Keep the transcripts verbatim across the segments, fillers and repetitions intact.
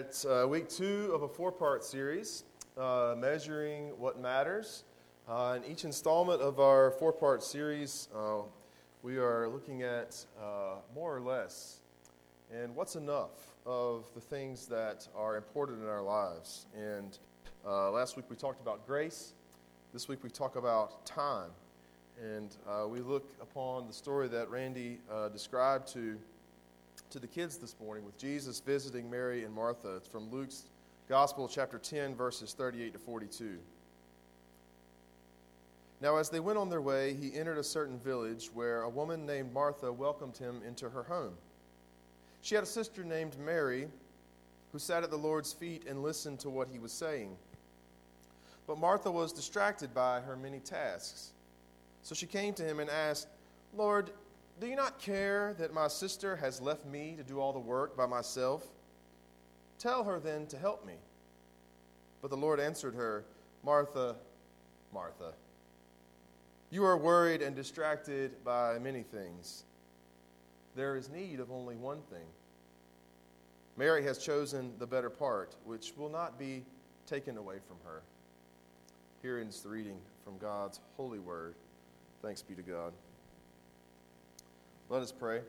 at uh, week two of a four-part series, uh, Measuring What Matters. Uh, in each installment of our four-part series, uh, we are looking at uh, more or less and what's enough of the things that are important in our lives. And uh, last week we talked about grace. This week we talk about time. And uh, we look upon the story that Randy uh, described to to the kids this morning with Jesus visiting Mary and Martha. It's from Luke's Gospel, chapter ten, verses thirty-eight to forty-two. Now, as they went on their way, he entered a certain village where a woman named Martha welcomed him into her home. She had a sister named Mary who sat at the Lord's feet and listened to what he was saying. But Martha was distracted by her many tasks. So she came to him and asked, "Lord, do you not care that my sister has left me to do all the work by myself? Tell her then to help me." But the Lord answered her, "Martha, Martha, you are worried and distracted by many things. There is need of only one thing. Mary has chosen the better part, which will not be taken away from her." Here ends the reading from God's holy word. Thanks be to God. Let us pray.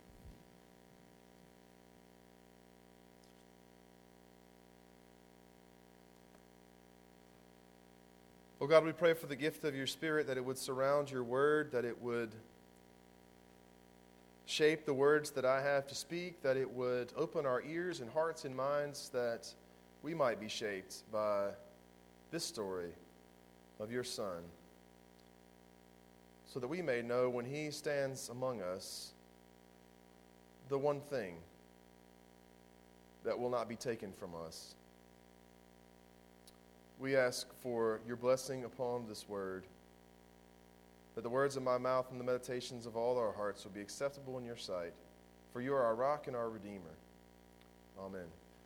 Oh God, we pray for the gift of your Spirit, that it would surround your word, that it would shape the words that I have to speak, that it would open our ears and hearts and minds, that we might be shaped by this story of your Son, so that we may know when he stands among us the one thing that will not be taken from us. We ask for your blessing upon this word, that the words of my mouth and the meditations of all our hearts will be acceptable in your sight, for you are our rock and our Redeemer. Amen.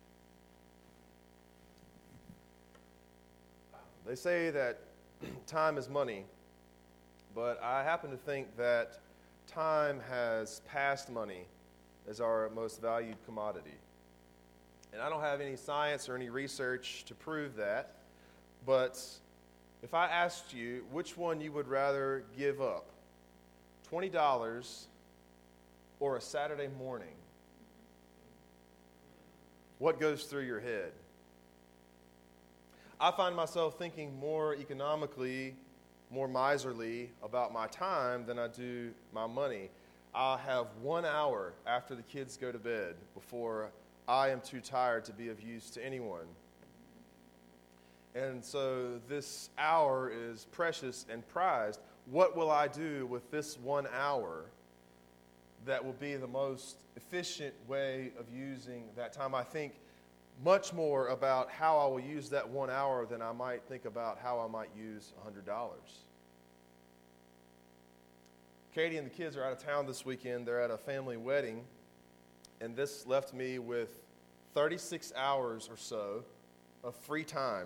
They say that time is money, but I happen to think that time has passed money as our most valued commodity. And I don't have any science or any research to prove that, but if I asked you which one you would rather give up, twenty dollars or a Saturday morning, what goes through your head? I find myself thinking more economically, more miserly about my time than I do my money. I'll have one hour after the kids go to bed before I am too tired to be of use to anyone. And so this hour is precious and prized. What will I do with this one hour that will be the most efficient way of using that time? I think much more about how I will use that one hour than I might think about how I might use one hundred dollars. Katie and the kids are out of town this weekend. They're at a family wedding, and this left me with thirty-six hours or so of free time.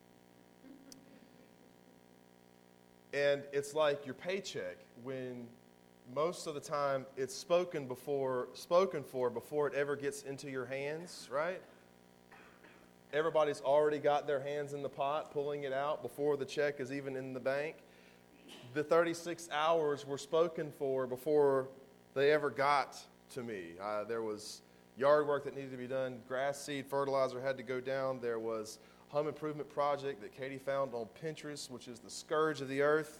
And it's like your paycheck, when most of the time it's spoken before spoken for before it ever gets into your hands, right? Everybody's already got their hands in the pot, pulling it out before the check is even in the bank. The thirty-six hours were spoken for before they ever got to me. Uh, there was yard work that needed to be done. Grass seed fertilizer had to go down. There was a home improvement project that Katie found on Pinterest, which is the scourge of the earth.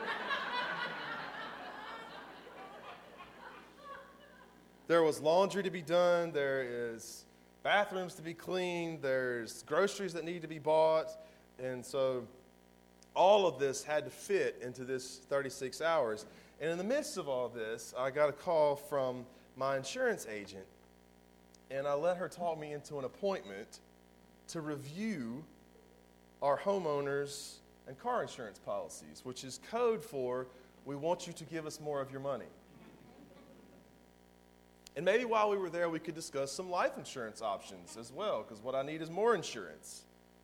There was laundry to be done. There is bathrooms to be cleaned. There's groceries that need to be bought. And so all of this had to fit into this thirty-six hours. And in the midst of all this, I got a call from my insurance agent, and I let her talk me into an appointment to review our homeowners and car insurance policies, which is code for, we want you to give us more of your money. And maybe while we were there, we could discuss some life insurance options as well, because what I need is more insurance.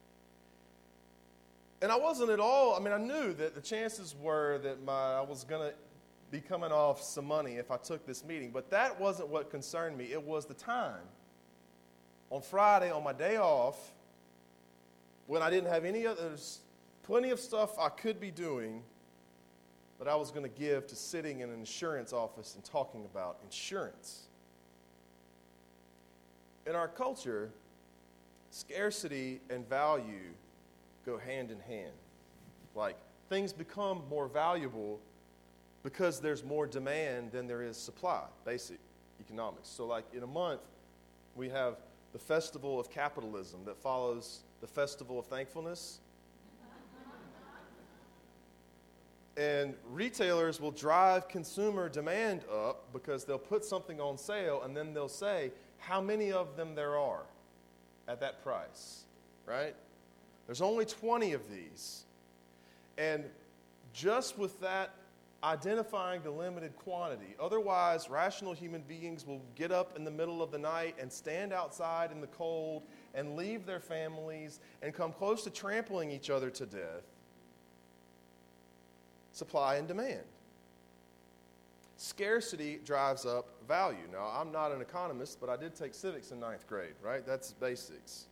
And I wasn't at all, I mean, I knew that the chances were that my I was going to be coming off some money if I took this meeting, but that wasn't what concerned me. It was the time. on Friday, on my day off, when I didn't have any other, there's plenty of stuff I could be doing, that I was going to give to sitting in an insurance office and talking about insurance. In our culture, scarcity and value go hand in hand. Like, things become more valuable because there's more demand than there is supply, basic economics. So like in a month, we have the Festival of Capitalism that follows the Festival of Thankfulness. And retailers will drive consumer demand up because they'll put something on sale and then they'll say how many of them there are at that price, right? There's only twenty of these. And just with that, identifying the limited quantity. Otherwise, rational human beings will get up in the middle of the night and stand outside in the cold and leave their families and come close to trampling each other to death. Supply and demand. Scarcity drives up value. Now, I'm not an economist, but I did take civics in ninth grade, right? That's basics.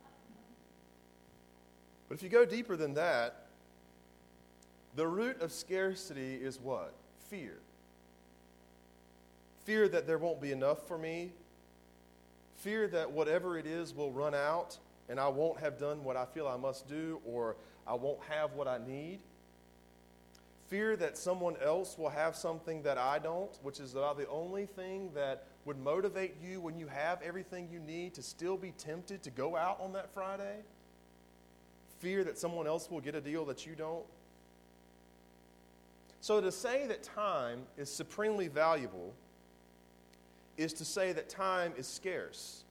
But if you go deeper than that, the root of scarcity is what? Fear. Fear that there won't be enough for me. Fear that whatever it is will run out and I won't have done what I feel I must do, or I won't have what I need. Fear that someone else will have something that I don't, which is about the only thing that would motivate you when you have everything you need to still be tempted to go out on that Friday. Fear that someone else will get a deal that you don't. So to say that time is supremely valuable is to say that time is scarce.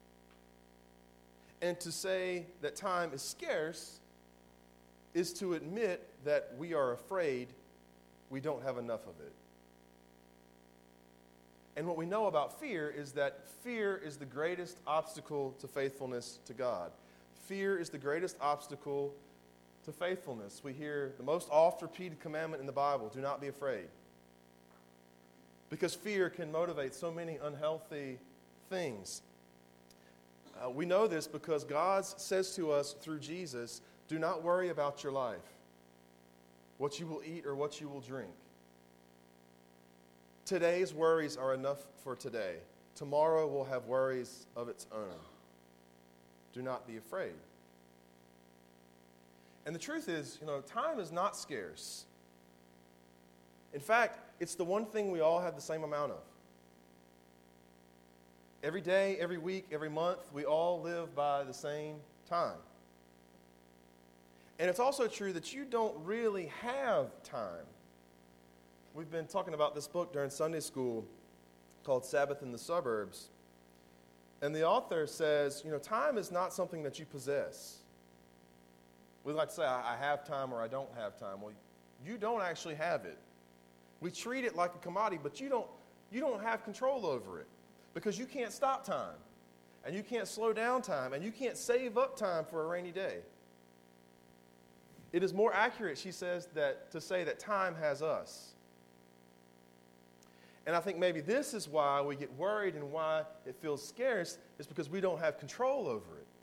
And to say that time is scarce is to admit that we are afraid we don't have enough of it. And what we know about fear is that fear is the greatest obstacle to faithfulness to God. Fear is the greatest obstacle to faithfulness. We hear the most oft repeated commandment in the Bible, do not be afraid. Because fear can motivate so many unhealthy things. Uh, we know this because God says to us through Jesus, do not worry about your life, what you will eat or what you will drink. Today's worries are enough for today. Tomorrow will have worries of its own. Do not be afraid. And the truth is, you know, time is not scarce. In fact, it's the one thing we all have the same amount of. Every day, every week, every month, we all live by the same time. And it's also true that you don't really have time. We've been talking about this book during Sunday school called Sabbath in the Suburbs. And the author says, you know, time is not something that you possess. We like to say, I have time or I don't have time. Well, you don't actually have it. We treat it like a commodity, but you don't, you don't have control over it because you can't stop time, and you can't slow down time, and you can't save up time for a rainy day. It is more accurate, she says, that to say that time has us. And I think maybe this is why we get worried and why it feels scarce is because we don't have control over it.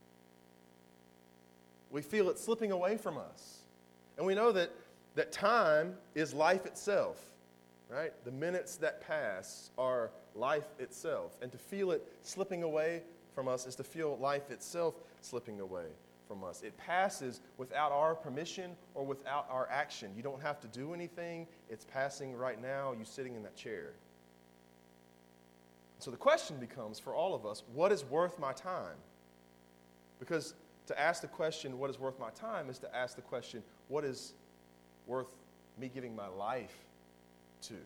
We feel it slipping away from us. And we know that, that time is life itself, right? The minutes that pass are life itself. And to feel it slipping away from us is to feel life itself slipping away from us. It passes without our permission or without our action. You don't have to do anything. It's passing right now, you sitting in that chair. So the question becomes for all of us, what is worth my time? Because to ask the question, what is worth my time, is to ask the question, what is worth me giving my life to?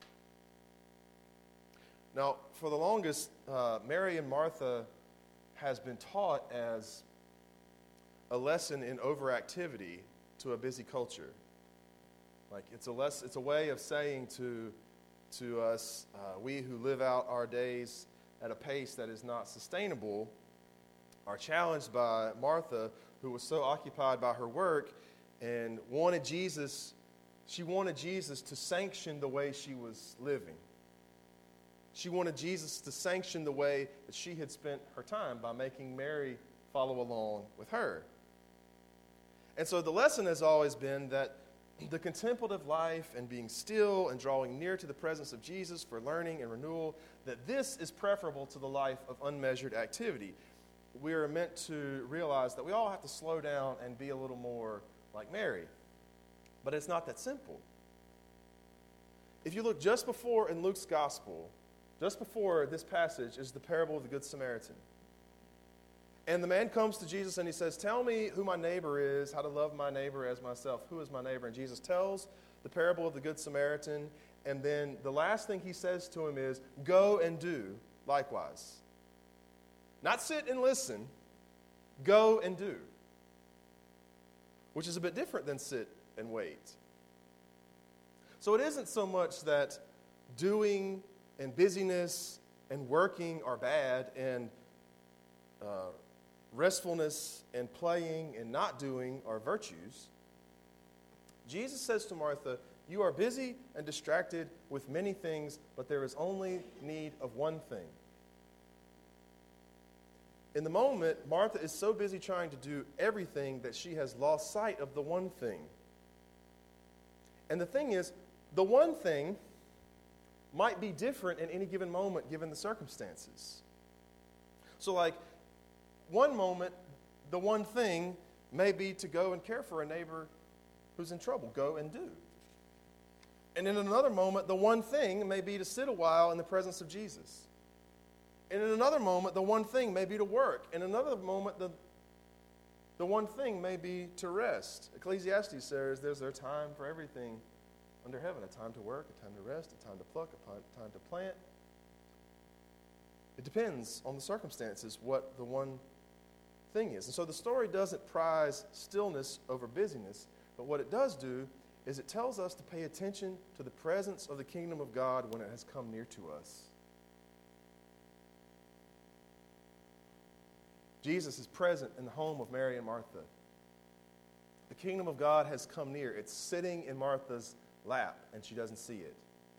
Now, for the longest, uh, Mary and Martha has been taught as a lesson in overactivity to a busy culture. Like it's a less, it's a way of saying to, to us, uh, we who live out our days at a pace that is not sustainable, are challenged by Martha, who was so occupied by her work and wanted Jesus, she wanted Jesus to sanction the way she was living. She wanted Jesus to sanction the way that she had spent her time by making Mary follow along with her. And so the lesson has always been that the contemplative life and being still and drawing near to the presence of Jesus for learning and renewal, that this is preferable to the life of unmeasured activity. We are meant to realize that we all have to slow down and be a little more like Mary. But it's not that simple. If you look just before in Luke's gospel, just before this passage is the parable of the Good Samaritan. And the man comes to Jesus and he says, tell me who my neighbor is, how to love my neighbor as myself. Who is my neighbor? And Jesus tells the parable of the Good Samaritan. And then the last thing he says to him is, go and do likewise. Not sit and listen, go and do. Which is a bit different than sit and wait. So it isn't so much that doing and busyness and working are bad, and uh, restfulness and playing and not doing are virtues. Jesus says to Martha, you are busy and distracted with many things, but there is only need of one thing. In the moment, Martha is so busy trying to do everything that she has lost sight of the one thing. And the thing is, the one thing might be different in any given moment given the circumstances. So like, one moment, the one thing may be to go and care for a neighbor who's in trouble. Go and do. And in another moment, the one thing may be to sit a while in the presence of Jesus. And in another moment, the one thing may be to work. In another moment, the, the one thing may be to rest. Ecclesiastes says there's a time for everything under heaven, a time to work, a time to rest, a time to pluck, a time to plant. It depends on the circumstances what the one thing is. And so the story doesn't prize stillness over busyness, but what it does do is it tells us to pay attention to the presence of the kingdom of God when it has come near to us. Jesus is present in the home of Mary and Martha. The kingdom of God has come near. It's sitting in Martha's lap, and she doesn't see it.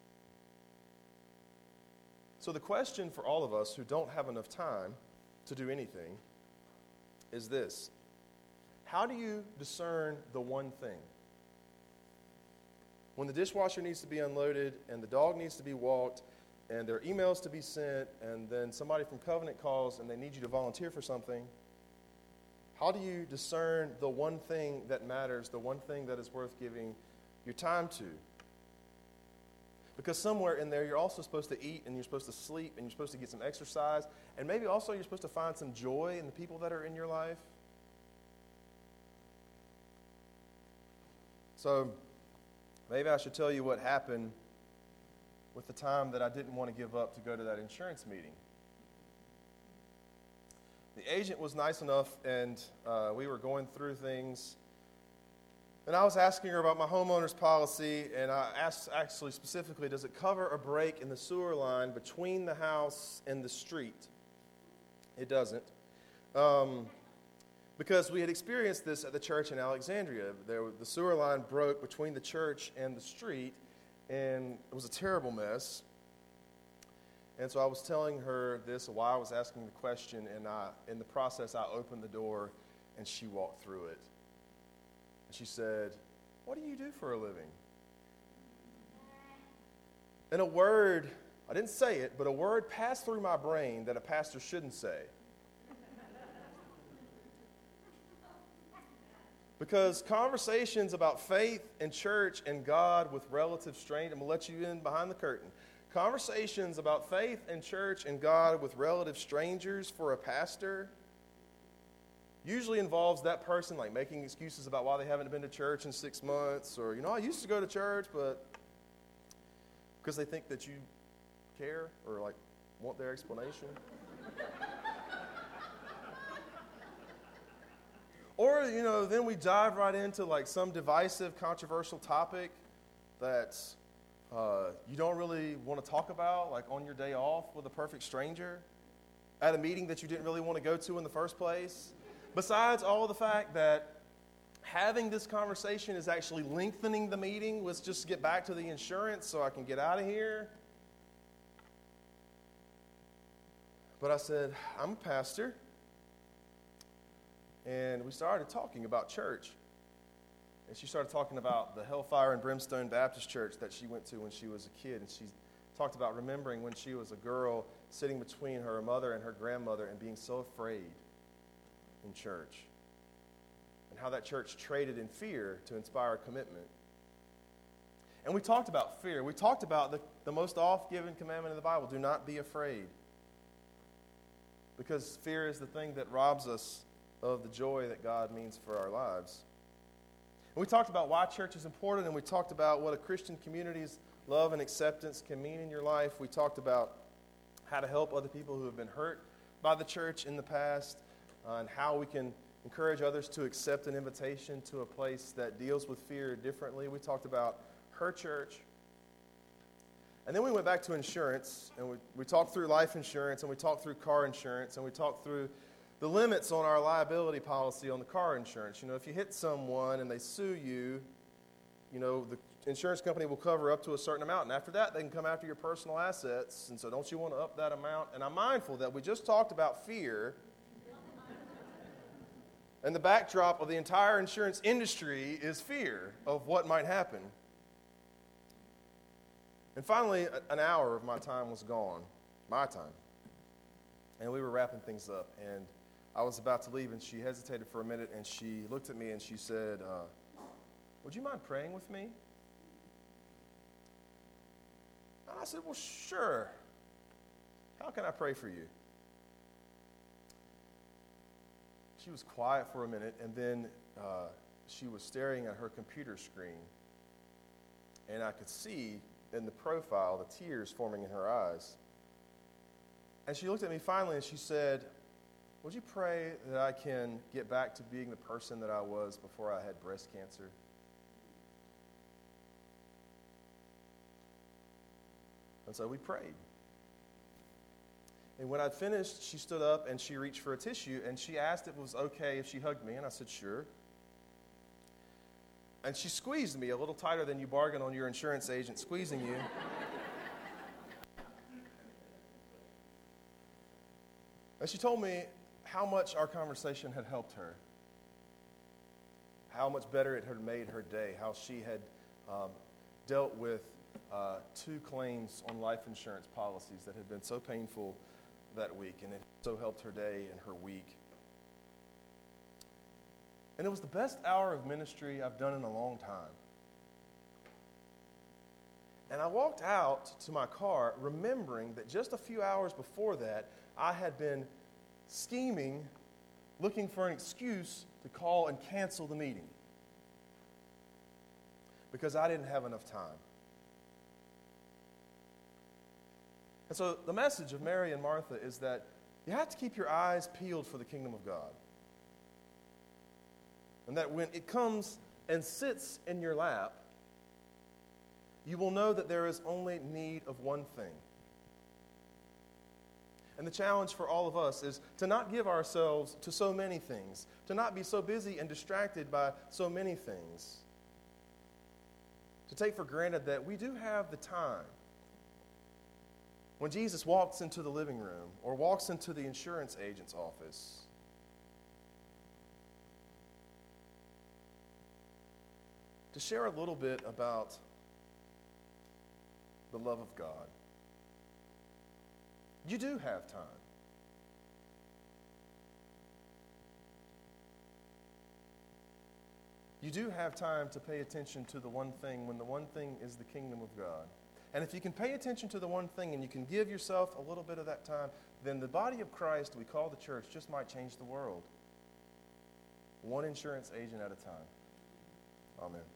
So the question for all of us who don't have enough time to do anything is this: how do you discern the one thing? When the dishwasher needs to be unloaded, and the dog needs to be walked, and there are emails to be sent, and then somebody from Covenant calls and they need you to volunteer for something, how do you discern the one thing that matters, the one thing that is worth giving your time to? Because somewhere in there you're also supposed to eat, and you're supposed to sleep, and you're supposed to get some exercise, and maybe also you're supposed to find some joy in the people that are in your life. So maybe I should tell you what happened with the time that I didn't want to give up to go to that insurance meeting. The agent was nice enough, and uh, we were going through things. And I was asking her about my homeowner's policy, and I asked actually specifically, does it cover a break in the sewer line between the house and the street? It doesn't. Um, because we had experienced this at the church in Alexandria. There, the sewer line broke between the church and the street, and it was a terrible mess. And so I was telling her this while I was asking the question, and I, in the process, I opened the door, and she walked through it. And she said, "What do you do for a living?" And a word, I didn't say it, but a word passed through my brain that a pastor shouldn't say. Because conversations about faith and church and God with relative strangers, I'm going to let you in behind the curtain. Conversations about faith and church and God with relative strangers for a pastor usually involves that person like making excuses about why they haven't been to church in six months, or, you know, I used to go to church, but because they think that you care or like want their explanation. Or, you know, then we dive right into like some divisive, controversial topic that uh, you don't really want to talk about, like on your day off with a perfect stranger at a meeting that you didn't really want to go to in the first place. Besides all the fact that having this conversation is actually lengthening the meeting. Let's just get back to the insurance so I can get out of here. But I said, I'm a pastor. And we started talking about church. And she started talking about the Hellfire and Brimstone Baptist Church that she went to when she was a kid. And she talked about remembering when she was a girl sitting between her mother and her grandmother and being so afraid in church. And how that church traded in fear to inspire commitment. And we talked about fear. We talked about the, the most oft-given commandment in the Bible, do not be afraid. Because fear is the thing that robs us of the joy that God means for our lives. And we talked about why church is important, and we talked about what a Christian community's love and acceptance can mean in your life. We talked about how to help other people who have been hurt by the church in the past, uh, and how we can encourage others to accept an invitation to a place that deals with fear differently. We talked about her church. And then we went back to insurance, and we, we talked through life insurance, and we talked through car insurance, and we talked through the limits on our liability policy on the car insurance. You know, if you hit someone and they sue you, you know, the insurance company will cover up to a certain amount. And after that, they can come after your personal assets. And so don't you want to up that amount? And I'm mindful that we just talked about fear. And the backdrop of the entire insurance industry is fear of what might happen. And finally, an hour of my time was gone, my time. And we were wrapping things up. And I was about to leave, and she hesitated for a minute, and she looked at me, and she said, uh, would you mind praying with me? And I said, well, sure. How can I pray for you? She was quiet for a minute, and then uh, she was staring at her computer screen, and I could see in the profile the tears forming in her eyes. And she looked at me finally, and she said, would you pray that I can get back to being the person that I was before I had breast cancer? And so we prayed. And when I'd finished, she stood up and she reached for a tissue, and she asked if it was okay if she hugged me, and I said, sure. And she squeezed me a little tighter than you bargain on your insurance agent squeezing you. And she told me how much our conversation had helped her, how much better it had made her day, how she had um, dealt with uh, two claims on life insurance policies that had been so painful that week, and it so helped her day and her week. And it was the best hour of ministry I've done in a long time. And I walked out to my car remembering that just a few hours before that, I had been scheming, looking for an excuse to call and cancel the meeting because I didn't have enough time. And so the message of Mary and Martha is that you have to keep your eyes peeled for the kingdom of God. And that when it comes and sits in your lap, you will know that there is only need of one thing. And the challenge for all of us is to not give ourselves to so many things, to not be so busy and distracted by so many things, to take for granted that we do have the time. When Jesus walks into the living room or walks into the insurance agent's office, to share a little bit about the love of God. You do have time. You do have time to pay attention to the one thing when the one thing is the kingdom of God. And if you can pay attention to the one thing and you can give yourself a little bit of that time, then the body of Christ we call the church just might change the world. One insurance agent at a time. Amen.